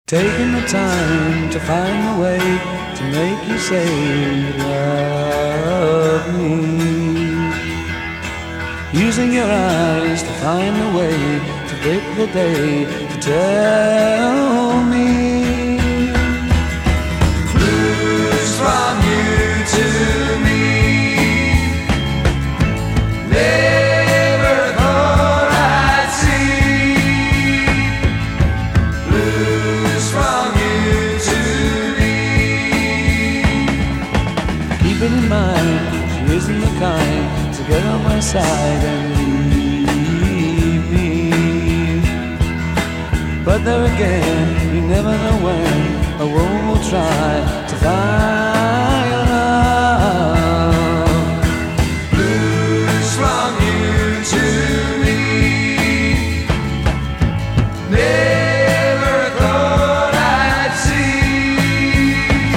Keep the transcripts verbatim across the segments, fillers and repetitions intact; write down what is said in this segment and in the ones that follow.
Taking the time to find a way to make you say you love me. Using your eyes to find a way to pick the day to tell me. Blues from you to me. Never thought I'd see blues from you to me. Keep it in mind, she isn't the kind to get on my side and leave me. But there again, you never know when a woman will try to find love. Blues from you to me. Never thought I'd see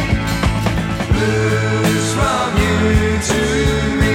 blues from you to me.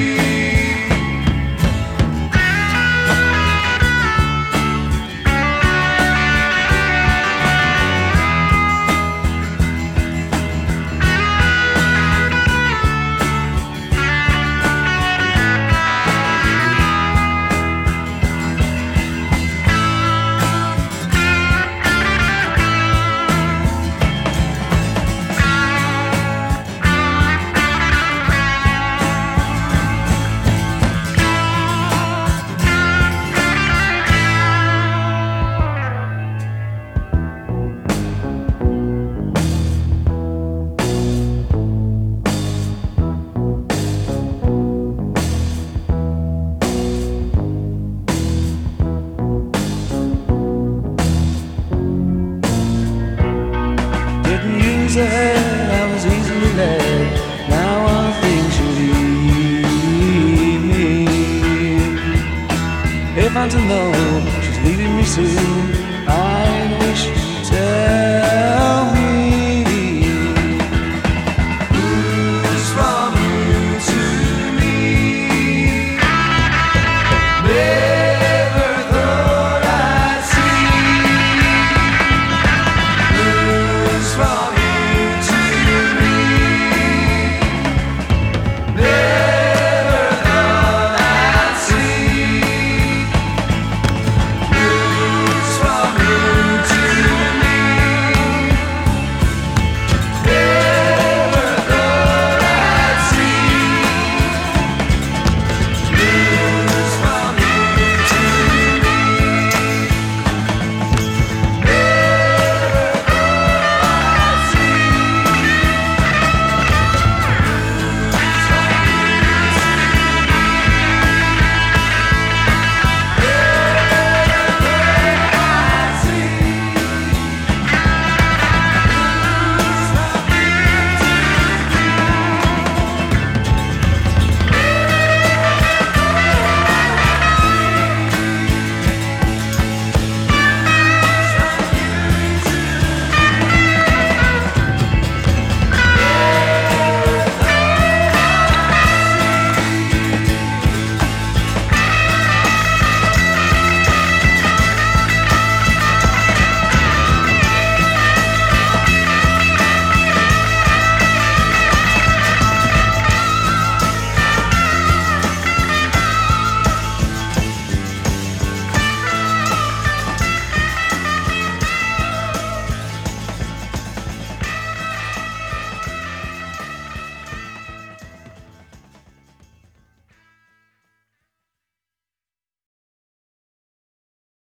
Ahead, I was easily led. Now all things should leave me. If I'm to know she's leaving me soon,